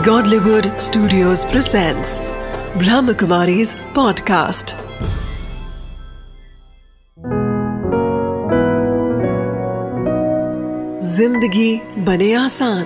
Godlywood Studios presents Brahmakumari's podcast. जिंदगी बने आसान।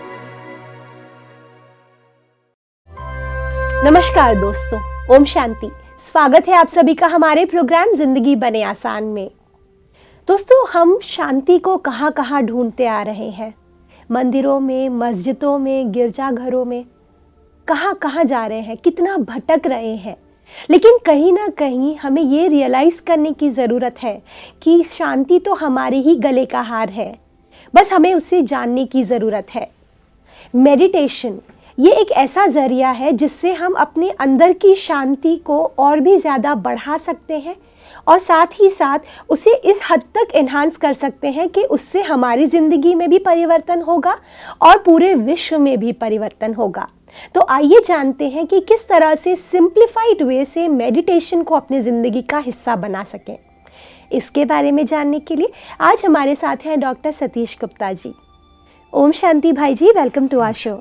नमस्कार दोस्तों, ओम शांति। स्वागत है आप सभी का हमारे प्रोग्राम जिंदगी बने आसान में। दोस्तों, हम शांति को कहाँ कहाँ ढूंढते आ रहे हैं। मंदिरों में, मस्जिदों में, गिरजाघरों में, कहाँ कहाँ जा रहे हैं, कितना भटक रहे हैं। लेकिन कहीं ना कहीं हमें ये रियलाइज़ करने की ज़रूरत है कि शांति तो हमारे ही गले का हार है, बस हमें उसे जानने की ज़रूरत है। मेडिटेशन ये एक ऐसा ज़रिया है जिससे हम अपने अंदर की शांति को और भी ज़्यादा बढ़ा सकते हैं और साथ ही साथ उसे इस हद तक एनहांस कर सकते हैं कि उससे हमारी ज़िंदगी में भी परिवर्तन होगा और पूरे विश्व में भी परिवर्तन होगा। तो आइए जानते हैं कि किस तरह से सिंप्लीफाइड वे से मेडिटेशन को अपनी ज़िंदगी का हिस्सा बना सकें। इसके बारे में जानने के लिए आज हमारे साथ हैं डॉक्टर सतीश गुप्ता जी। ओम शांति भाई जी, welcome to our show.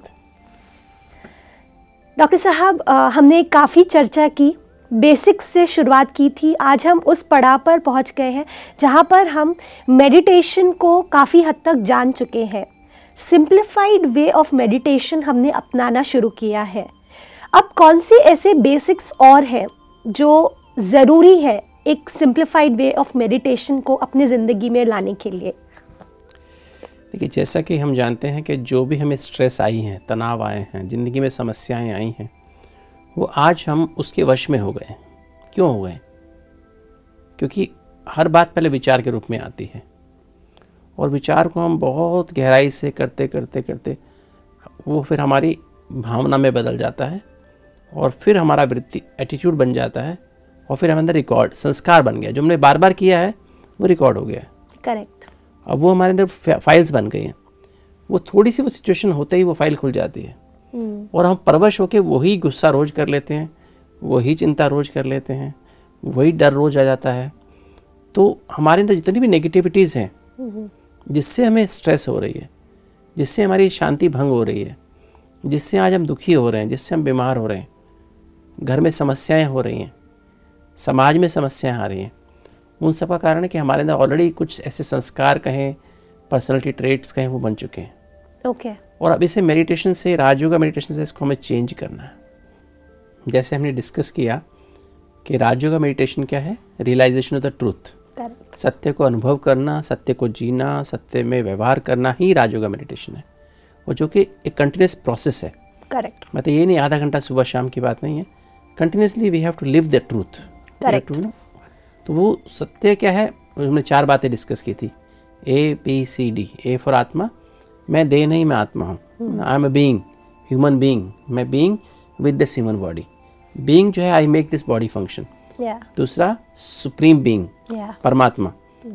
Doctor साहब, हमने काफ़ी चर्चा की, बेसिक्स से शुरुआत की थी। आज हम उस पड़ाव पर पहुंच गए हैं जहां पर हम मेडिटेशन को काफ़ी हद तक जान चुके हैं। सिंप्लीफाइड वे ऑफ मेडिटेशन हमने अपनाना शुरू किया है। अब कौन से ऐसे बेसिक्स और हैं जो ज़रूरी है एक सिंप्लीफाइड वे ऑफ मेडिटेशन को अपनी ज़िंदगी में लाने के लिए? देखिए, जैसा कि हम जानते हैं कि जो भी हमें स्ट्रेस आई हैं, तनाव आए हैं, ज़िंदगी में समस्याएं आई हैं, वो आज हम उसके वश में हो गए। क्यों हो गए? क्योंकि हर बात पहले विचार के रूप में आती है और विचार को हम बहुत गहराई से करते करते करते वो फिर हमारी भावना में बदल जाता है और फिर हमारा वृत्ति एटीट्यूड बन जाता है और फिर हमारे अंदर रिकॉर्ड संस्कार बन गया। जो हमने बार बार किया है वो रिकॉर्ड हो गया। करेक्ट। अब वो हमारे अंदर फाइल्स बन गई हैं। वो थोड़ी सी वो सिचुएशन होते ही वो फाइल खुल जाती है और हम परवश होकर वही गुस्सा रोज कर लेते हैं, वही चिंता रोज कर लेते हैं, वही डर रोज आ जाता है। तो हमारे अंदर जितनी भी नेगेटिविटीज़ हैं जिससे हमें स्ट्रेस हो रही है, जिससे हमारी शांति भंग हो रही है, जिससे आज हम दुखी हो रहे हैं, जिससे हम बीमार हो रहे हैं, घर में समस्याएं हो रही हैं, समाज में समस्याएं आ रही हैं, उन सब का कारण है कि हमारे अंदर ऑलरेडी कुछ ऐसे संस्कार कहें, पर्सनैलिटी ट्रेट्स कहें, वो बन चुके हैं। ओके। और अब इसे मेडिटेशन से, राजयोगा मेडिटेशन से इसको हमें चेंज करना है। जैसे हमने डिस्कस किया कि राजयोगा मेडिटेशन क्या है? रियलाइजेशन ऑफ द ट्रूथ, सत्य को अनुभव करना, सत्य को जीना, सत्य में व्यवहार करना ही राजयोगा मेडिटेशन है। और जो कि एक कंटिन्यूस प्रोसेस है। करेक्ट। मतलब ये नहीं आधा घंटा सुबह शाम की बात नहीं है, continuously we have to live the truth. Correct. तो वो सत्य क्या है? हमने 4 बातें डिस्कस की थी, ABCD। ए फॉर आत्मा, मैं देह नहीं, मैं आत्मा हूँ। I am a being, human being, मैं being with this human body. Being जो है, I make this body function. दूसरा सुप्रीम बीइंग, परमात्मा।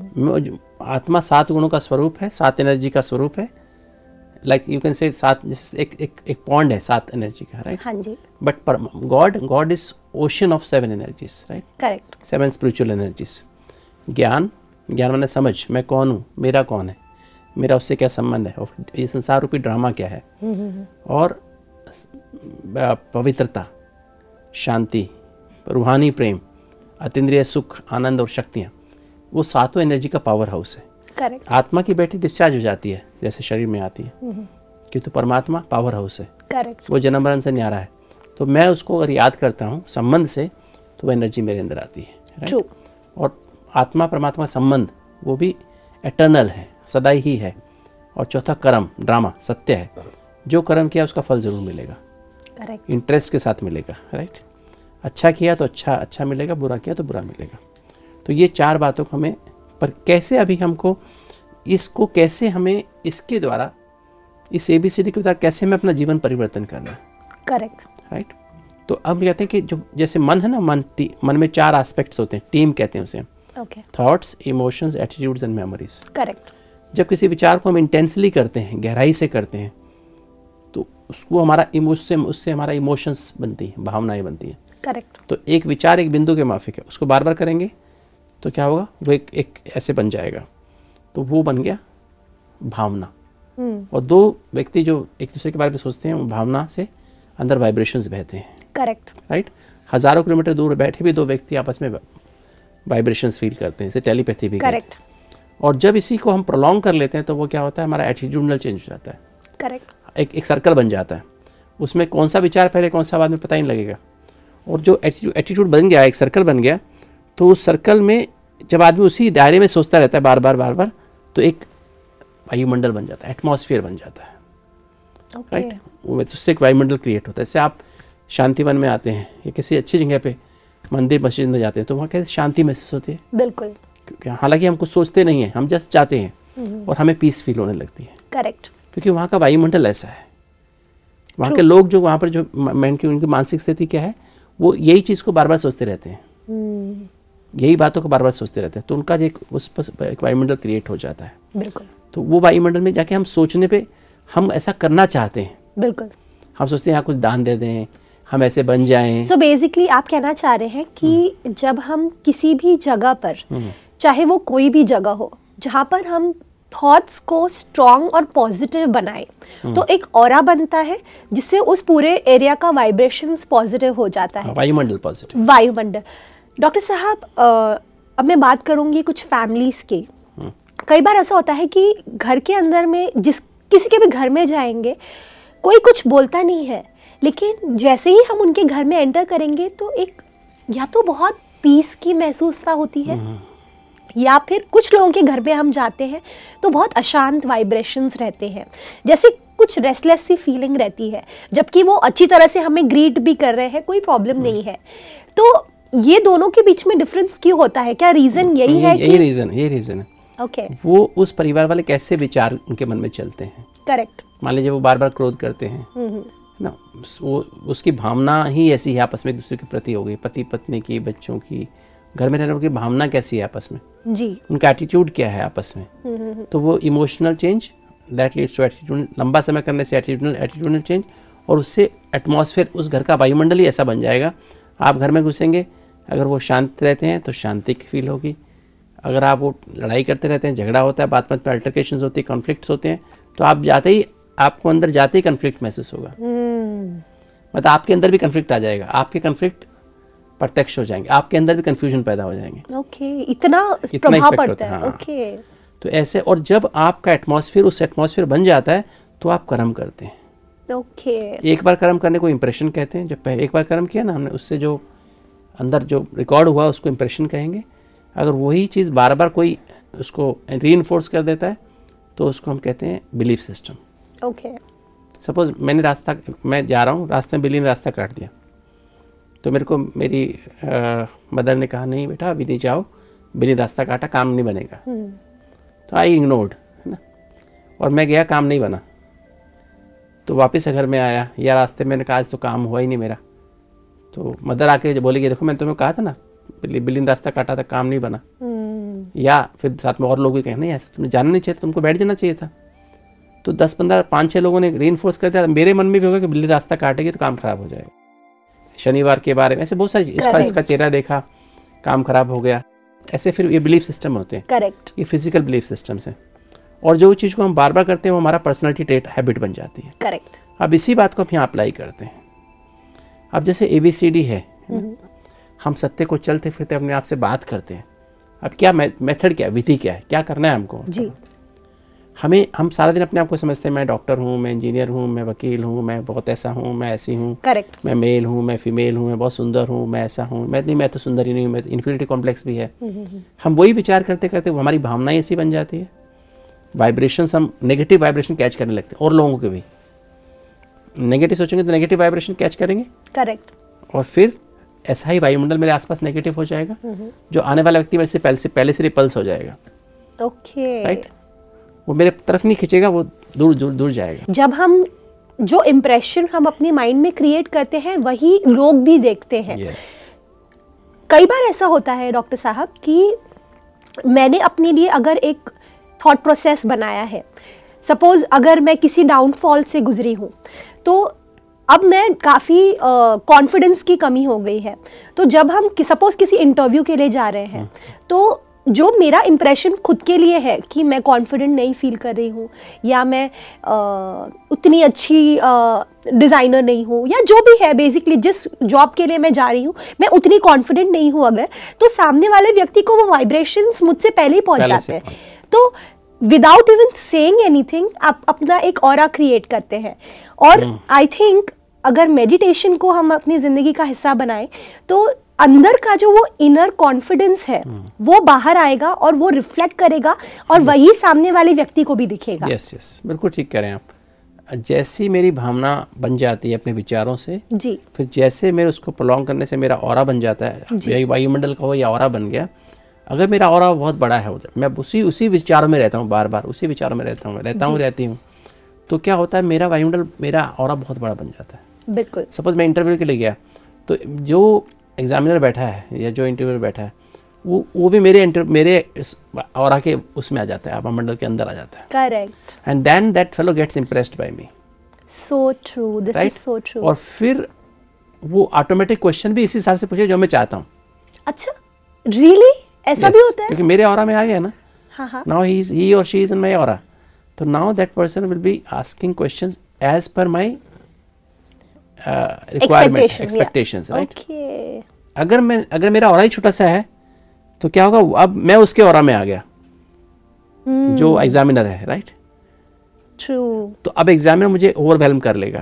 आत्मा 7 गुणों का स्वरूप है, 7 एनर्जी का स्वरूप है। लाइक यू कैन से 7, जैसे एक पॉन्ड है 7 एनर्जी का, राइट? हाँ जी। But God is ocean of 7 energies, right? Correct. 7 spiritual energies. ज्ञान माने समझ, मैं कौन हूँ, मेरा कौन है, मेरा उससे क्या संबंध है, और ये संसार रूपी ड्रामा क्या है। और पवित्रता, शांति, रूहानी प्रेम, अतीन्द्रिय सुख, आनंद और शक्तियाँ, वो 7 एनर्जी का पावर हाउस है। करेक्ट। आत्मा की बैटरी डिस्चार्ज हो जाती है जैसे शरीर में आती है, किंतु परमात्मा पावर हाउस है। करेक्ट। वो जन्म मरण से न्यारा है। तो मैं उसको अगर याद करता हूँ संबंध से, तो वो एनर्जी मेरे अंदर आती है, राइट? और आत्मा परमात्मा संबंध वो भी एटर्नल है, सदाई ही है। और चौथा कर्म, ड्रामा, सत्य है। जो कर्म किया उसका फल ज़रूर मिलेगा। करेक्ट। इंटरेस्ट के साथ मिलेगा, राइट? अच्छा किया तो अच्छा मिलेगा, बुरा किया तो बुरा मिलेगा। तो ये 4 बातों को हमें, पर कैसे अभी हमको इसको, कैसे हमें इसके द्वारा, इस ABCD के द्वारा कैसे हमें अपना जीवन परिवर्तन करना है। करेक्ट। राइट? तो अब कहते हैं कि जो जैसे मन है ना, मन में 4 एस्पेक्ट्स होते हैं, टीम कहते हैं उसे। Okay. Thoughts, emotions, attitudes and memories. Correct. जब किसी विचार को हम इंटेंसली करते हैं, गहराई से करते हैं, तो उसको हमारा उससे हमारा इमोशंस बनती हैं, भावनाएं बनती हैं। करेक्ट। तो एक विचार एक बिंदु के माफिक है, उसको बार बार करेंगे तो क्या होगा? वो एक ऐसे बन जाएगा। तो वो बन गया भावना। और दो व्यक्ति जो एक दूसरे के बारे में सोचते हैं, वो भावना से अंदर वाइब्रेशंस बहते हैं। करेक्ट। राइट। हजारों किलोमीटर दूर बैठे भी दो व्यक्ति आपस में वाइब्रेशंस फील करते हैं, इसे टेलीपैथी भी कहते हैं। करेक्ट। और जब इसी को हम प्रोलॉन्ग कर लेते हैं तो वो क्या होता है, हमारा एटीट्यूडनल चेंज हो जाता है। करेक्ट। एक सर्कल बन जाता है, उसमें कौन सा विचार पहले कौन सा बाद में पता ही नहीं लगेगा। और जो एटीट्यूड बन गया, एक सर्कल बन गया, तो उस सर्कल में जब आदमी उसी दायरे में सोचता रहता है बार बार, तो एक वायुमंडल बन जाता है, एटमॉस्फेयर बन जाता है। राइट। उससे एक वायुमंडल क्रिएट होता है। जैसे आप शांतिवन में आते हैं या किसी अच्छी जगह पे मंदिर मस्जिद में जाते हैं तो वहाँ कैसे शांति महसूस होती है। बिल्कुल। क्योंकि हालांकि हम कुछ सोचते नहीं हैं, हम जस्ट जाते हैं और हमें पीस फील होने लगती है। करेक्ट। क्योंकि वहाँ का वायुमंडल ऐसा है। वहाँ के लोग जो वहाँ पर जो उनकी मानसिक स्थिति क्या है, वो यही चीज़ को बार बार सोचते रहते हैं, यही बातों को बार बार सोचते रहते हैं। तो उनका एक उस पर एक वायुमंडल क्रिएट हो जाता है। बिल्कुल। तो वो वायुमंडल में जाके हम सोचने पे हम ऐसा करना चाहते हैं। बिल्कुल। हम सोचते हैं यहाँ कुछ दान दे दें, हम ऐसे बन जाएं। सो बेसिकली आप कहना चाह रहे हैं कि जब हम किसी भी जगह पर, चाहे वो कोई भी जगह हो, जहाँ पर हम थॉट्स को स्ट्रॉन्ग और पॉजिटिव बनाएं, तो एक ऑरा बनता है जिससे उस पूरे एरिया का वाइब्रेशंस पॉजिटिव हो जाता है। वायुमंडल पॉजिटिव। वायुमंडल। डॉक्टर साहब, अब मैं बात करूंगी कुछ फैमिलीज की। कई बार ऐसा होता है कि घर के अंदर में किसी के भी घर में जाएंगे, कोई कुछ बोलता नहीं है, लेकिन जैसे ही हम उनके घर में एंटर करेंगे तो एक या तो बहुत पीस की महसूसता होती है, या फिर कुछ लोगों के घर पे हम जाते हैं तो बहुत अशांत वाइब्रेशंस रहते हैं, जैसे कुछ रेस्टलेस सी फीलिंग रहती है, जबकि वो अच्छी तरह से हमें ग्रीट भी कर रहे हैं, कोई प्रॉब्लम नहीं है। तो ये दोनों के बीच में डिफरेंस क्यों होता है? क्या रीजन यही है? यही रीजन है। ओके। वो उस परिवार वाले कैसे विचार उनके मन में चलते हैं। करेक्ट। मान लीजिए वो बार बार क्रोध करते हैं ना, वो उसकी भावना ही ऐसी है आपस में एक दूसरे के प्रति हो गई, पति पत्नी की, बच्चों की, घर में रहने वालों की भावना कैसी है आपस में जी, उनका एटीट्यूड क्या है आपस में। तो वो emotional change that leads to attitude, लंबा समय करने से एटीट्यूडनल चेंज, और उससे एटमॉस्फेयर, उस घर का वायुमंडल ही ऐसा बन जाएगा। आप घर में घुसेंगे, अगर वो शांत रहते हैं तो शांति की फील होगी। अगर आप वो लड़ाई करते रहते हैं, झगड़ा होता है, बात बात में अल्टरकेशंस होती है, कॉन्फ्लिक्ट्स होते हैं, तो आप जाते ही, आपको अंदर जाते ही कन्फ्लिक्ट महसूस होगा। मतलब आपके अंदर भी कन्फ्लिक्ट आ जाएगा, आपके कन्फ्लिक्ट प्रत्यक्ष हो जाएंगे, आपके अंदर भी कंफ्यूजन पैदा हो जाएंगे। ओके, इतना प्रभाव पड़ता है। हाँ। ओके। तो ऐसे, और जब आपका एटमॉस्फेयर उस एटमॉस्फेयर बन जाता है तो आप कर्म करते हैं। ओके। एक बार कर्म करने को इंप्रेशन कहते हैं। जब पहले एक बार कर्म किया ना हमने, उससे जो अंदर जो रिकॉर्ड हुआ उसको इंप्रेशन कहेंगे। अगर वही चीज़ बार बार कोई उसको रीइंफोर्स कर देता है तो उसको हम कहते हैं बिलीफ सिस्टम। ओके। सपोज मैं जा रहा हूँ, रास्ते में बिल्ली ने रास्ता काट दिया, तो मेरे को मेरी मदर ने कहा नहीं बेटा अभी नहीं जाओ, बिल्ली रास्ता काटा, काम नहीं बनेगा। तो आई इग्नोर्ड, है ना, और मैं गया, काम नहीं बना। तो वापस घर में आया, या रास्ते में मैंने कहा आज तो काम हुआ ही नहीं मेरा। तो मदर आके बोलेगी देखो मैंने तुम्हें कहा था ना, बिल्ली ने रास्ता काटा था, काम नहीं बना। या फिर साथ में और लोग भी कहें नहीं ऐसा तुमने जानना नहीं चाहिए, तुमको बैठ जाना चाहिए था। तो 10-15 5-6 लोगों ने रीइंफोर्स कर दिया, मेरे मन में भी होगा कि बिल्ली रास्ता काटेगी तो काम खराब हो जाएगा। शनिवार के बारे में ऐसे बहुत सारी, इसका चेहरा देखा, काम खराब हो गया। ऐसे फिर ये बिलीफ सिस्टम होते हैं। करेक्ट। ये फिजिकल बिलीफ सिस्टम्स हैं, और जो चीज़ को हम बार बार करते हैं वो हमारा पर्सनैलिटी ट्रेट, हैबिट बन जाती है। करेक्ट। अब इसी बात को हम यहाँ अप्लाई करते हैं। अब जैसे ABCD है, हम सत्य को चलते फिरते अपने आप से बात करते हैं। अब क्या मेथड क्या है, विधि क्या है, क्या करना है हमको जी। हम सारा दिन अपने आप को समझते हैं मैं डॉक्टर हूँ, मैं इंजीनियर हूँ, मैं वकील हूँ, मैं बहुत ऐसा हूँ, मैं ऐसी हूँ। करेक्ट। मैं मेल हूँ, मैं फीमेल हूँ, मैं बहुत सुंदर हूँ, मैं ऐसा हूँ, मैं तो सुंदर ही नहीं हूँ, मैं इन्फीरियरिटी कॉम्प्लेक्स भी है। हम वही विचार करते करते वो हमारी भावनाएं ऐसी बन जाती है, वाइब्रेशंस, हम नेगेटिव वाइब्रेशन कैच करने लगते हैं। और लोगों के भी नेगेटिव सोचेंगे तो नेगेटिव वाइब्रेशन कैच करेंगे। करेक्ट। और फिर ऐसा ही वायुमंडल मेरे आसपास नेगेटिव हो जाएगा, जो आने वाला व्यक्ति मेरे से पहले से रिपल्स हो जाएगा। ओके। राइट, वो मेरे तरफ नहीं खींचेगा, वो दूर जाएगा। जब हम जो इम्प्रेशन हम अपनी माइंड में क्रिएट करते हैं वही लोग भी देखते हैं। yes. कई बार ऐसा होता है डॉक्टर साहब कि मैंने अपने लिए अगर एक थॉट प्रोसेस बनाया है, सपोज अगर मैं किसी डाउनफॉल से गुजरी हूँ, तो अब मैं काफ़ी कॉन्फिडेंस की कमी हो गई है, तो जब हम सपोज किसी इंटरव्यू के लिए जा रहे हैं, तो जो मेरा इम्प्रेशन खुद के लिए है कि मैं कॉन्फिडेंट नहीं फील कर रही हूँ, या मैं उतनी अच्छी डिज़ाइनर नहीं हूँ, या जो भी है बेसिकली जिस जॉब के लिए मैं जा रही हूँ मैं उतनी कॉन्फिडेंट नहीं हूँ अगर, तो सामने वाले व्यक्ति को वो वाइब्रेशंस मुझसे पहले ही पहुँच जाते हैं। तो विदाउट इवन सेइंग एनीथिंग आप अपना एक ऑरा क्रिएट करते हैं। और आई थिंक अगर मेडिटेशन को हम अपनी ज़िंदगी का हिस्सा बनाएं तो अंदर का जो वो इनर कॉन्फिडेंस है वो बाहर आएगा और वो रिफ्लेक्ट करेगा और वही सामने वाले व्यक्ति को भी दिखेगा। यस यस, बिल्कुल ठीक कह रहे हैं आप। जैसी मेरी भावना बन जाती है अपने विचारों से जी, फिर जैसे मेरे उसको प्रोलॉन्ग करने से मेरा ऑरा बन जाता है, या वायुमंडल का हो या ऑरा बन गया। अगर मेरा ऑरा बहुत बड़ा है, मैं उसी विचारों में रहता हूँ, बार बार उसी विचारों में रहती हूँ, तो क्या होता है मेरा वायुमंडल, मेरा ऑरा बहुत बड़ा बन जाता है। बिल्कुल। सपोज मैं इंटरव्यू के लिए गया तो जो एग्जामिनर बैठा है या जो इंटरव्यूअर बैठा है वो भी मेरे ऑरा के उसमें आ जाता है, आभा मंडल के अंदर आ जाता है। Correct. And then that fellow gets impressed by me. So true, this is so true. और फिर वो ऑटोमेटिक क्वेश्चन भी इसी हिसाब से पूछे जो मैं चाहता हूँ। अच्छा, रियली ऐसा भी होता है? क्योंकि मेरे ऑरा में आ गया ना। हाँ। नाउ ही और she is in my aura, तो now that person will be asking questions as per my requirement, expectations, right. अगर मेरा ऑरा ही छोटा सा है तो क्या होगा, अब मैं उसके ऑरा में आ गया जो एग्जामिनर है, राइट। ट्रू। तो अब एग्जामिनर मुझे ओवरवेलम कर लेगा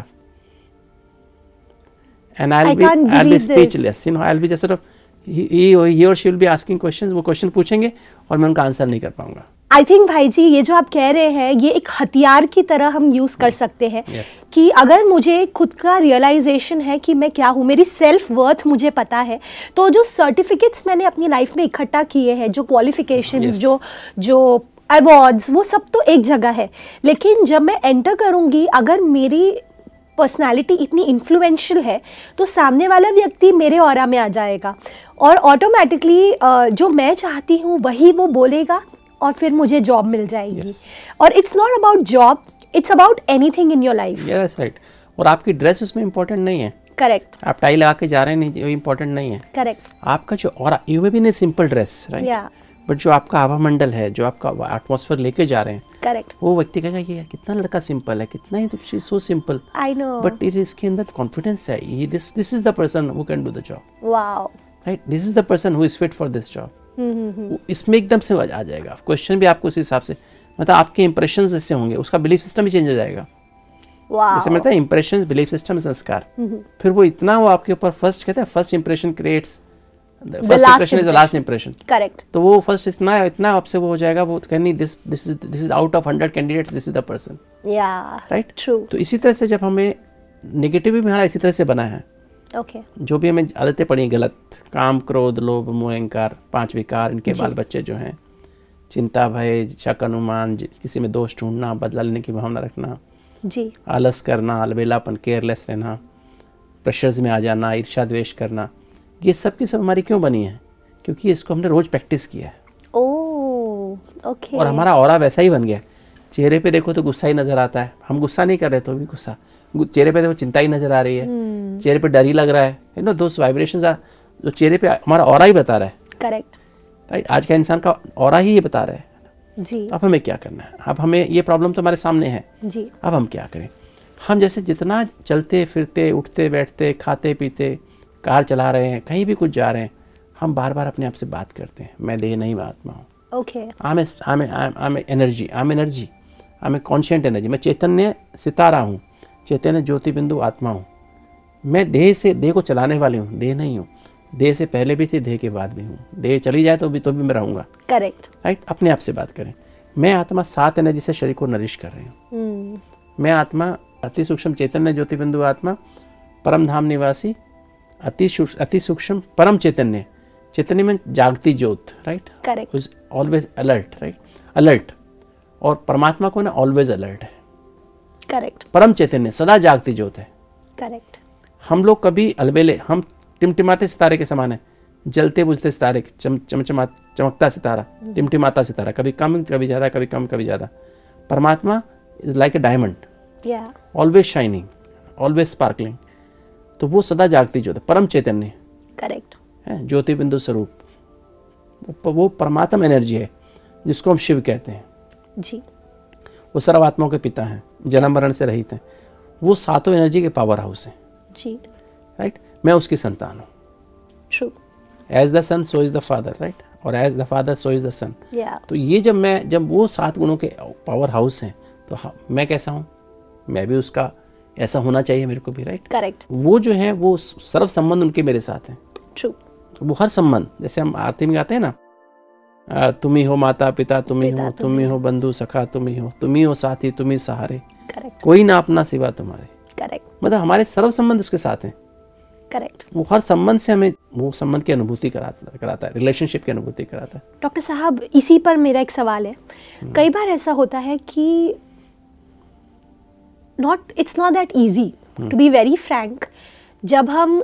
and I'll be speechless, you know, I'll be just sort of he or she will be asking questions, वो क्वेश्चन पूछेंगे और मैं उनका आंसर नहीं कर पाऊंगा। आई थिंक भाई जी ये जो आप कह रहे हैं ये एक हथियार की तरह हम यूज कर सकते हैं। yes. कि अगर मुझे खुद का रियलाइजेशन है कि मैं क्या हूँ, मेरी सेल्फ वर्थ मुझे पता है, तो जो सर्टिफिकेट्स मैंने अपनी लाइफ में इकट्ठा किए हैं, जो क्वालिफिकेशंस, yes. जो अवार्ड्स, वो सब तो एक जगह है, लेकिन जब मैं एंटर करूँगी, अगर मेरी पर्सनालिटी इतनी इन्फ्लुएंशियल है तो सामने वाला व्यक्ति मेरे ऑरा में आ जाएगा और ऑटोमेटिकली जो मैं चाहती हूँ वही वो बोलेगा और फिर मुझे जॉब मिल जाएगी। yes. और it's not about job, it's about anything in your life. Yes, right. और आपकी ड्रेस उसमें इंपॉर्टेंट नहीं है। करेक्ट। आप टाई लगा के जा रहे हैं, नहीं, वो इंपॉर्टेंट नहीं है। करेक्ट। आपका जो aura, you may be in a simple dress, right, but जो आपका आभा मंडल है, जो आपका एटमॉस्फेयर लेके जा रहे हैं, करेक्ट, वो व्यक्ति कहेगा ये कितना लड़का सिंपल है, कितना ही तो so simple, I know, but it इसके अंदर कॉन्फिडेंस है, ये this is the person who can do the job. Wow, right, this is the person who is fit for this job. इसमें एकदम से आ जाएगा क्वेश्चन भी आपको उस हिसाब से, मतलब आपके इंप्रेशंस जैसे होंगे, उसका बिलीफ सिस्टम भी चेंज हो जाएगा। जैसे मतलब इंप्रेशंस, बिलीफ सिस्टम, संस्कार, फिर वो इतना वो आपके ऊपर फर्स्ट कहते हैं first impression creates first impression is the last impression. Correct. तो वो फर्स्ट इतना आपसे वो हो जाएगा, वो कहनी this is out of 100 candidates, this is the person. Yeah, right, true. तो इसी तरह से जब हमें नेगेटिव भी हमारा इसी तरह से बना है, ओके, जो भी हमें आदतें पड़ी गलत, काम, क्रोध, लोभ, मोह, अहंकार, 5 विकार, इनके बाल बच्चे जो हैं, चिंता, भय, शक, अनुमान, किसी में दोष ढूंढना, बदला लेने की भावना रखना जी, आलस करना, अलबेलापन, केयरलेस रहना, प्रेशर्स में आ जाना, ईर्ष्या द्वेष करना, ये सब की सब हमारी क्यों बनी है? क्योंकि इसको हमने रोज प्रैक्टिस किया है। Oh, okay. और हमारा ऑरा वैसा ही बन गया। चेहरे पे देखो तो गुस्सा ही नजर आता है, हम गुस्सा नहीं कर रहे तो भी गुस्सा, चेहरे पे देखो चिंता ही नजर आ रही है, चेहरे पे डर ही लग रहा है, you know those vibrations are, जो चेहरे पे हमारा ऑरा ही बता रहा है। करेक्ट, राइट, आज का इंसान का ऑरा ही ये बता रहा है जी। अब हमें क्या करना है? अब हमें ये प्रॉब्लम तो हमारे सामने है जी, अब हम क्या करें? हम जैसे जितना चलते फिरते, उठते बैठते, खाते पीते, कार चला रहे हैं, कहीं भी कुछ जा रहे हैं, हम बार बार अपने आप से बात करते हैं, मैं देह नहीं, मैं आत्मा हूँ। Okay, I'm energy, I'm conscient energy, मैं चैतन्य सितारा हूँ, चैतन्य ज्योति बिंदु आत्मा हूँ। मैं देह को चलाने वाली हूँ, देह नहीं हूँ। देह से पहले भी थी, देह के बाद भी हूँ। देह चली जाए तो भी मैं रहूँगा। करेक्ट, राइट, अपने आप से बात करें। मैं आत्मा 7 एनर्जी से शरीर को नरिश कर रही हूँ। मैं आत्मा अति सूक्ष्म चैतन्य ज्योति बिंदु आत्मा, परम धाम निवासी, अति सूक्ष्म परम चैतन्य, चैतन्य में जागती ज्योत, right, correct, always alert, right, alert. और परमात्मा को ना ऑलवेज अलर्ट है। करेक्ट, परम चैतन्य सदा जागती ज्योत है। करेक्ट। हम लोग कभी अलबेले, हम टिमटिमाते सितारे के समान है, जलते बुझते सितारे, चमकता सितारा, टिमटिमाता सितारा, कभी कम कभी ज़्यादा, कभी कम कभी ज़्यादा। परमात्मा is like a diamond, always shining, always sparkling. तो वो सदा जागती ज्योत है, परम चैतन्य, करेक्ट है, ज्योति बिंदु स्वरूप। वो परमात्मा एनर्जी है जिसको हम शिव कहते हैं जी। वो सर्व आत्माओं के पिता हैं, जन्म मरण से रहित हैं, वो सातों एनर्जी के पावर हाउस हैं जी। राइट। मैं उसकी संतान हूँ। True. As the son so is the father, right, और as the father so is the son. तो ये जब वो 7 गुणों के पावर हाउस हैं तो मैं कैसा हूँ, मैं भी उसका ऐसा होना चाहिए मेरे को भी, राइट। करेक्ट। वो जो है वो सर्व संबंध उनके मेरे साथ हैं। ट्रू। वो हर संबंध, जैसे हम आरती में गाते हैं ना, तुम ही हो माता पिता, तुम ही हो, तुम ही हो बंधु सखा, तुम ही हो साथी, तुम ही सहारे, करेक्ट, कोई ना अपना सिवा तुम्हारे। करेक्ट। मतलब हमारे सर्व संबंध उसके साथ हैं। करेक्ट। वो हर संबंध से हमें वो संबंध की अनुभूति कराता है, रिलेशनशिप की अनुभूति कराता है। डॉक्टर साहब, इसी पर मेरा एक सवाल है। कई बार ऐसा होता है कि it's not that easy, to be very frank. जब हम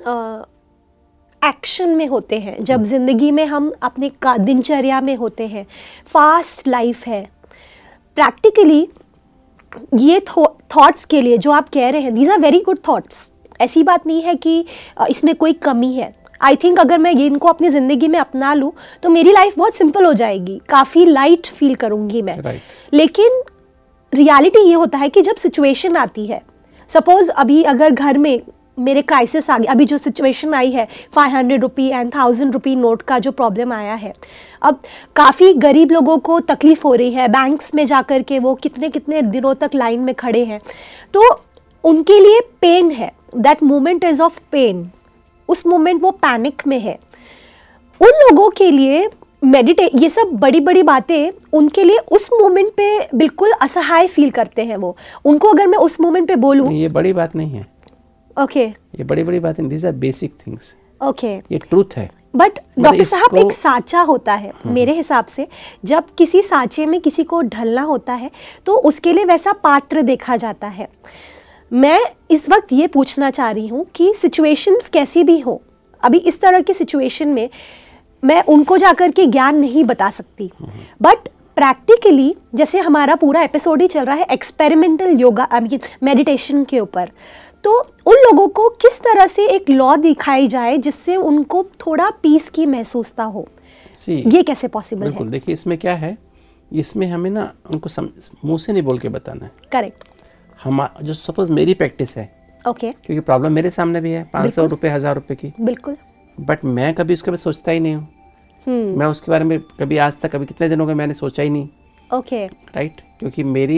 एक्शन में होते हैं, जब जिंदगी में हम अपने दिनचर्या में होते हैं, फास्ट लाइफ है, प्रैक्टिकली ये थॉट्स के लिए जो आप कह रहे हैं, these are very good thoughts. ऐसी बात नहीं है कि इसमें कोई कमी है। आई थिंक अगर मैं ये इनको अपनी ज़िंदगी में अपना लूँ तो मेरी लाइफ बहुत सिंपल हो जाएगी, काफ़ी लाइट फील करूँगी मैं। right. लेकिन रियलिटी ये होता है कि जब सिचुएशन आती है, सपोज अभी अगर घर में मेरे क्राइसिस आ गई, अभी जो सिचुएशन आई है 500 रुपी एंड 1000 रुपी नोट का जो प्रॉब्लम आया है, अब काफ़ी गरीब लोगों को तकलीफ हो रही है, बैंक्स में जाकर के वो कितने कितने दिनों तक लाइन में खड़े हैं, तो उनके लिए पेन है, that moment is of pain. उस मोमेंट वो पैनिक में है। उन लोगों के लिए ये सब बड़ी बड़ी बातें उनके लिए उस मोमेंट पे बिल्कुल असहाय फील करते हैं। वो उनको अगर मैं उस मोमेंट पे बोलूं, ये बड़ी बात नहीं है। ओके, ये बड़ी बात नहीं, these are basic things. Okay, ये ट्रूथ है। बट डॉक्टर साहब, एक साँचा होता है मेरे हिसाब से, जब किसी साँचे में किसी को ढलना होता है तो उसके लिए वैसा पात्र देखा जाता है। मैं इस वक्त ये पूछना चाह रही हूँ कि सिचुएशंस कैसी भी हो, अभी इस तरह की सिचुएशन में मैं उनको जाकर के ज्ञान नहीं बता सकती, बट प्रैक्टिकली जैसे हमारा पूरा एपिसोड ही चल रहा है एक्सपेरिमेंटल योगा मेडिटेशन के ऊपर, तो उन लोगों को किस तरह से एक लॉ दिखाई जाए जिससे उनको थोड़ा पीस की महसूसता हो, ये कैसे पॉसिबल है? बिल्कुल, देखिए इसमें क्या है, इसमें हमें ना उनको मुंह से नहीं बोल के बताना है। करेक्ट। हम जो सपोज मेरी प्रैक्टिस है, ओके, क्योंकि प्रॉब्लम मेरे सामने भी है 500 रुपये 1000 रुपये की, बिल्कुल, बट मैं कभी उसके बारे में सोचता ही नहीं हूँ। मैं उसके बारे में कभी आज तक कभी कितने दिनों का मैंने सोचा ही नहीं। ओके, राइट, क्योंकि मेरी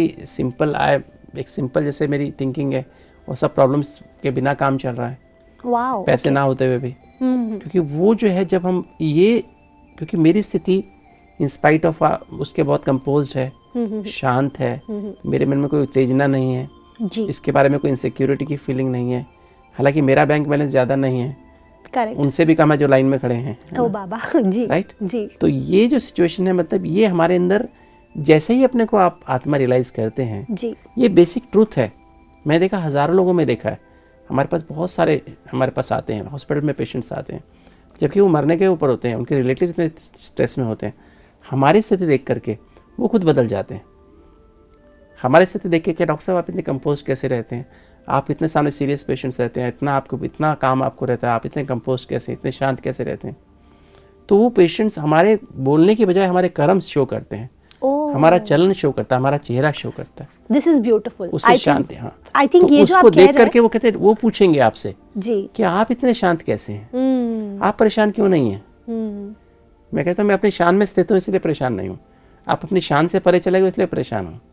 एक सिंपल जैसे मेरी थिंकिंग है, और सब प्रॉब्लम्स के बिना काम चल रहा है, वाओ, पैसे ना होते हुए भी। क्योंकि वो जो है जब हम ये, क्योंकि मेरी स्थिति इंस्पाइट ऑफ उसके बहुत कंपोज्ड है, शांत है, मेरे मन में कोई उत्तेजना नहीं है जी, इसके बारे में कोई इनसिक्योरिटी की फीलिंग नहीं है। हालांकि मेरा बैंक बैलेंस ज़्यादा नहीं है, करेक्ट, उनसे भी कम है जो लाइन में खड़े हैं, ओ बाबा जी, राइट जी। तो ये जो सिचुएशन है, मतलब ये हमारे अंदर जैसे ही अपने को आप आत्मा रियलाइज़ करते हैं जी, ये बेसिक ट्रूथ है। मैं देखा, हज़ारों लोगों में देखा है, हमारे पास बहुत सारे हमारे पास आते हैं, हॉस्पिटल में पेशेंट्स आते हैं, जबकि वो मरने के ऊपर होते हैं, उनके रिलेटिव इतने स्ट्रेस में होते हैं। हमारी स्थिति देख करके वो खुद बदल जाते हैं। हमारी स्थिति देख के, डॉक्टर साहब आप इतने कंपोज कैसे रहते हैं, आप इतने सामने सीरियस पेशेंट्स रहते हैं, इतना काम आपको रहता है, आप इतने कंपोज कैसे, इतने शांत कैसे रहते हैं। तो वो पेशेंट्स हमारे बोलने की बजाय हमारे कर्म शो करते हैं, हमारा चलन शो करता है, हमारा चेहरा शो करता है। This is beautiful. उससे शांति, हाँ, आई थिंक तो ये जो आप उसको कह रहे देख करके वो कहते हैं, वो पूछेंगे आपसे जी कि आप इतने शांत कैसे हैं, आप परेशान क्यों नहीं हैं। मैं कहता हूँ मैं अपनी शान में स्थित हूँ इसलिए परेशान नहीं हूँ, आप अपनी शान से परे चले गए इसलिए परेशान हूँ।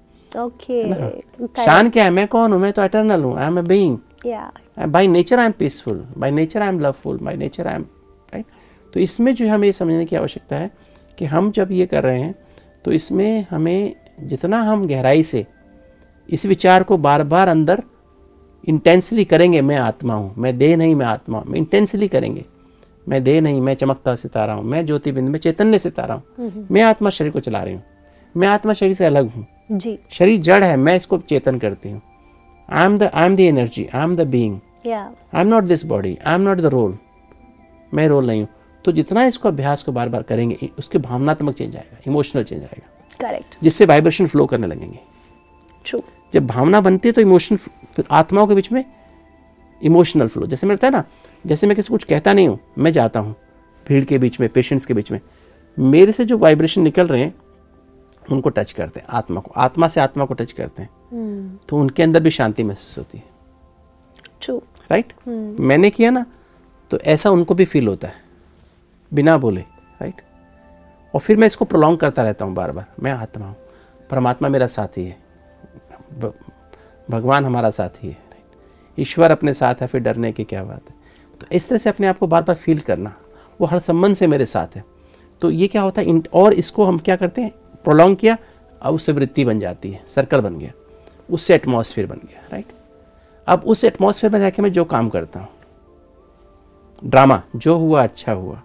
ओके, शान क्या है, मैं कौन हूँ, मैं तो एटर्नल हूँ, I am a being, by nature I am peaceful, by nature I am loveful, by nature I am, right. तो इसमें जो हमें समझने की आवश्यकता है कि हम जब ये कर रहे हैं तो इसमें हमें जितना हम गहराई से इस विचार को बार बार अंदर इंटेंसली करेंगे, मैं आत्मा हूँ, मैं देह नहीं, मैं आत्मा हूँ, मैं इंटेंसली करेंगे, मैं देह नहीं, मैं चमकता सितारा हूँ, मैं ज्योति बिंदु, मैं चैतन्य सितारा हूँ, मैं आत्मा शरीर को चला रही हूँ, मैं आत्मा शरीर से अलग हूँ जी, शरीर जड़ है, मैं इसको चेतन करती हूँ, I am the energy, I am the being, I am not this body, I am not the role, मैं रोल नहीं हूँ। तो जितना इसको अभ्यास को बार बार करेंगे उसके भावनात्मक चेंज आएगा, इमोशनल चेंज आएगा, करेक्ट, जिससे वाइब्रेशन फ्लो करने लगेंगे। ट्रू, जब भावना बनती है तो इमोशन, आत्माओं के बीच में इमोशनल फ्लो, जैसे मैं बताया ना, जैसे मैं किसी कुछ कहता नहीं हूँ, मैं जाता हूँ भीड़ के बीच में, पेशेंट्स के बीच में, मेरे से जो वाइब्रेशन निकल रहे हैं उनको टच करते हैं, आत्मा को, आत्मा से आत्मा को टच करते हैं, तो उनके अंदर भी शांति महसूस होती है। True, right. मैंने किया ना, तो ऐसा उनको भी फील होता है बिना बोले। राइट। और फिर मैं इसको प्रोलॉन्ग करता रहता हूँ बार बार। मैं आत्मा हूँ, परमात्मा मेरा साथी है, भगवान हमारा साथी है, ईश्वर अपने साथ है, फिर डरने की क्या बात है। तो इस तरह से अपने आप को बार बार फील करना, वो हर संबंध से मेरे साथ है। तो ये क्या होता है, और इसको हम क्या करते हैं, प्रोलॉन्ग किया, अब उससे वृत्ति बन जाती है, सर्कल बन गया, उससे एटमॉस्फेयर बन गया। राइट। अब उस एटमॉस्फेयर में जाके मैं जो काम करता हूँ, ड्रामा जो हुआ अच्छा हुआ,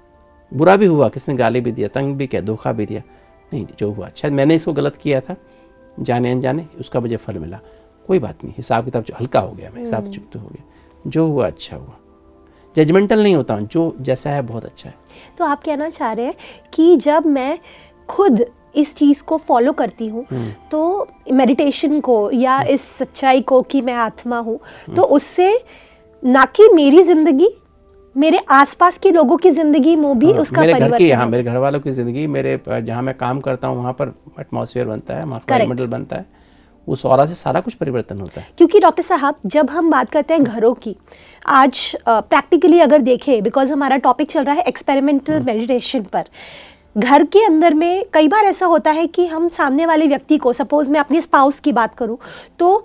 बुरा भी हुआ, किसने गाली भी दिया, तंग भी किया, धोखा भी दिया, नहीं जो हुआ अच्छा, मैंने इसको गलत किया था जाने अनजाने, उसका मुझे फल मिला, कोई बात नहीं, हिसाब किताब हल्का हो गया, मैं हिसाब चुकत हो गया, जो हुआ अच्छा हुआ, जजमेंटल नहीं होता हूँ, जो जैसा है बहुत अच्छा है। तो आप कहना चाह रहे हैं कि जब मैं खुद इस चीज़ को फॉलो करती हूँ, तो मेडिटेशन को या इस सच्चाई को कि मैं आत्मा हूँ, तो उससे ना कि मेरी जिंदगी, मेरे आसपास के लोगों की जिंदगी में भी उसका मेरे परिवर्तन घर की, हाँ, मेरे घर वालों की जिंदगी, मेरे जहाँ मैं काम करता हूँ वहाँ पर एटमॉस्फेयर बनता है, वायुमंडल बनता है, उस ऑरा से सारा कुछ परिवर्तन होता है। क्योंकि डॉक्टर साहब जब हम बात करते हैं घरों की, आज प्रैक्टिकली अगर देखें, बिकॉज हमारा टॉपिक चल रहा है एक्सपेरिमेंटल मेडिटेशन पर, घर के अंदर में कई बार ऐसा होता है कि हम सामने वाले व्यक्ति को, सपोज मैं अपनी स्पाउस की बात करूं, तो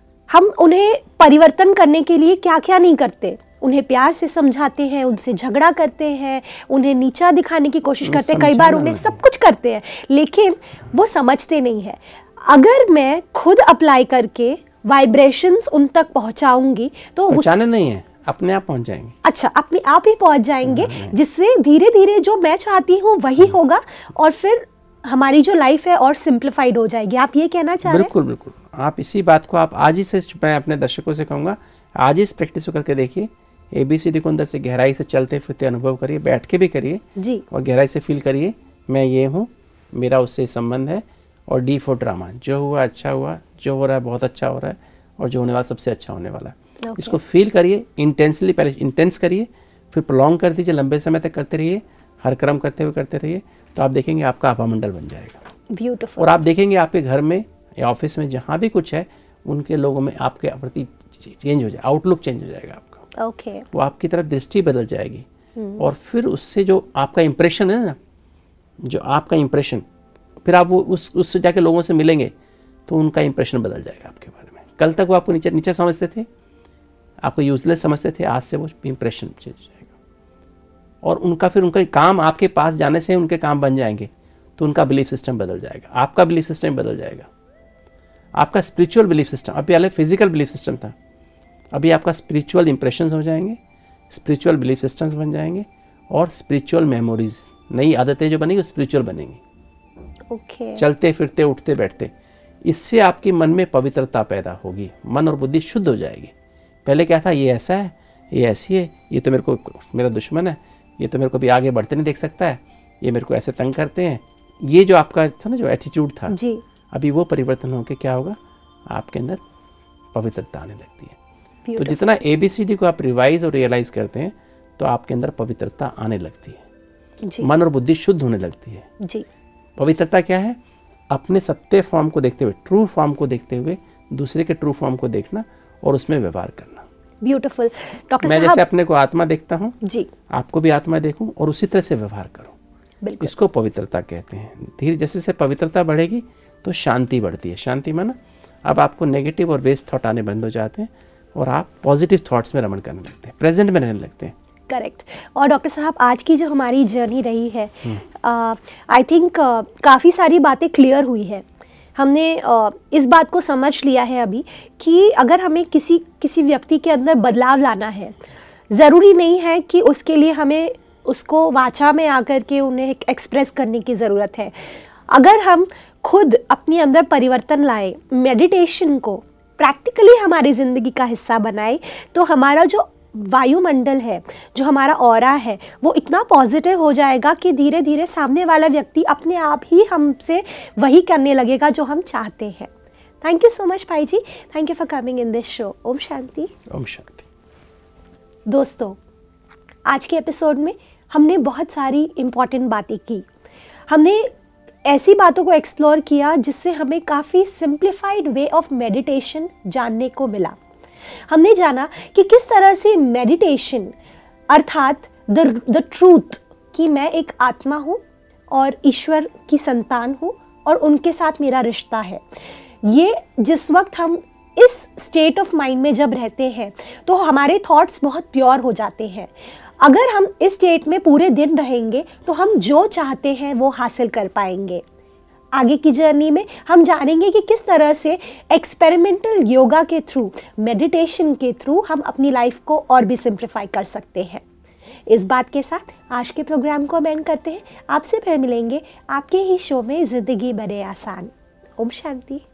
हम उन्हें परिवर्तन करने के लिए क्या क्या नहीं करते, उन्हें प्यार से समझाते हैं, उनसे झगड़ा करते हैं, उन्हें नीचा दिखाने की कोशिश करते हैं, कई बार उन्हें सब कुछ करते हैं, लेकिन वो समझते नहीं है। अगर मैं खुद अप्लाई करके वाइब्रेशंस उन तक पहुंचाऊंगी तो पहुंचाने नहीं है, अपने आप पहुंच जाएंगे। अच्छा, अपने आप ही पहुंच जाएंगे, जिससे धीरे धीरे जो मैं चाहती हूँ वही होगा, और फिर हमारी जो लाइफ है और सिंप्लीफाइड हो जाएगी। आप ये कहना चाह रहे हैं? बिल्कुल बिल्कुल। आप इसी बात को आप आज ही से, मैं अपने दर्शकों से कहूँगा, आज ही इस प्रैक्टिस को करके देखिए। ABCD को अंदर से गहराई से चलते फिरते अनुभव करिए, बैठ के भी करिए जी, और गहराई से फील करिए, मैं ये हूँ, मेरा उससे संबंध है। और D फॉर ड्रामा, जो हुआ अच्छा हुआ, जो हो रहा है बहुत अच्छा हो रहा है, और जो होने वाला सबसे अच्छा होने वाला है। इसको फील करिए इंटेंसली, पहले इंटेंस करिए, फिर प्रोलॉन्ग कर दीजिए, लंबे समय तक करते रहिए, हर क्रम करते हुए करते रहिए, तो आप देखेंगे आपका आभामंडल बन जाएगा। ब्यूटीफुल। और आप देखेंगे आपके घर में या ऑफिस में जहाँ भी कुछ है, उनके लोगों में आपके प्रति चेंज हो जाए, आउटलुक चेंज हो जाएगा आपका। ओके। वो आपकी तरफ दृष्टि बदल जाएगी, और फिर उससे जो आपका इंप्रेशन है ना, जो आपका इंप्रेशन, फिर आप वो उससे जाके लोगों से मिलेंगे तो उनका इंप्रेशन बदल जाएगा आपके बारे में। कल तक वो आपको नीचे नीचे समझते थे, आपको यूजलेस समझते थे, आज से वो इंप्रेशन चेंज हो जाएगा, और उनका फिर उनका काम आपके पास जाने से उनके काम बन जाएंगे, तो उनका बिलीफ सिस्टम बदल जाएगा, आपका बिलीफ सिस्टम बदल जाएगा, आपका स्पिरिचुअल बिलीफ सिस्टम। अभी पहले फिजिकल बिलीफ सिस्टम था, अभी आपका स्पिरिचुअल इंप्रेशंस हो जाएंगे, स्पिरिचुअल बिलीफ सिस्टम्स बन जाएंगे, और स्पिरिचुअल मेमोरीज, नई आदतें जो बनेंगी स्पिरिचुअल बनेंगी। ओके। चलते फिरते उठते बैठते, इससे आपके मन में पवित्रता पैदा होगी, मन और बुद्धि शुद्ध हो जाएगी। पहले क्या था, ये ऐसा है, ये ऐसी है, ये तो मेरे को, मेरा दुश्मन है, ये तो मेरे को भी आगे बढ़ते नहीं देख सकता है, ये मेरे को ऐसे तंग करते हैं, ये जो आपका था ना, जो एटीट्यूड था जी, अभी वो परिवर्तन होकर क्या होगा, आपके अंदर पवित्रता आने लगती है। तो जितना ABCD को आप रिवाइज और रियलाइज करते हैं, तो आपके अंदर पवित्रता आने लगती है जी, मन और बुद्धि शुद्ध होने लगती है जी। पवित्रता क्या है, अपने सत्य फॉर्म को देखते हुए, ट्रू फॉर्म को देखते हुए, दूसरे के ट्रू फॉर्म को देखना और उसमें व्यवहार करना। ब्यूटीफुल। डॉक्टर मैं साहब, जैसे अपने को आत्मा देखता हूँ, जी, आपको भी आत्मा देखूं और उसी तरह से व्यवहार करूं, बिल्कुल। इसको पवित्रता कहते हैं। धीरे जैसे से पवित्रता बढ़ेगी तो शांति बढ़ती है। शांति माना अब आपको नेगेटिव और वेस्ट थॉट आने बंद हो जाते हैं और आप पॉजिटिव थॉट्स में रमण करने लगते हैं, प्रेजेंट में रहने लगते हैं। करेक्ट। और डॉक्टर साहब, आज की जो हमारी जर्नी रही है, आई थिंक काफ़ी सारी बातें क्लियर हुई है। हमने इस बात को समझ लिया है अभी कि अगर हमें किसी व्यक्ति के अंदर बदलाव लाना है, ज़रूरी नहीं है कि उसके लिए हमें उसको वाचा में आकर के उन्हें एक्सप्रेस करने की ज़रूरत है। अगर हम खुद अपने अंदर परिवर्तन लाए, मेडिटेशन को प्रैक्टिकली हमारी ज़िंदगी का हिस्सा बनाए, तो हमारा जो वायुमंडल है, जो हमारा ऑरा है, वो इतना पॉजिटिव हो जाएगा कि धीरे धीरे सामने वाला व्यक्ति अपने आप ही हमसे वही करने लगेगा जो हम चाहते हैं। थैंक यू सो मच भाई जी, thank you for coming in this show. ओम शांति। ओम शांति। दोस्तों, आज के एपिसोड में हमने बहुत सारी इम्पॉर्टेंट बातें की, हमने ऐसी बातों को एक्सप्लोर किया जिससे हमें काफ़ी सिंप्लीफाइड वे ऑफ मेडिटेशन जानने को मिला। हमने जाना कि किस तरह से मेडिटेशन अर्थात द ट्रूथ कि मैं एक आत्मा हूँ और ईश्वर की संतान हूँ और उनके साथ मेरा रिश्ता है, ये जिस वक्त हम इस स्टेट ऑफ माइंड में जब रहते हैं तो हमारे थॉट्स बहुत प्योर हो जाते हैं। अगर हम इस स्टेट में पूरे दिन रहेंगे तो हम जो चाहते हैं वो हासिल कर पाएंगे। आगे की जर्नी में हम जानेंगे कि किस तरह से एक्सपेरिमेंटल योगा के थ्रू, मेडिटेशन के थ्रू हम अपनी लाइफ को और भी सिंप्लीफाई कर सकते हैं। इस बात के साथ आज के प्रोग्राम को एंड करते हैं। आपसे फिर मिलेंगे आपके ही शो में जिंदगी बने आसान। ओम शांति।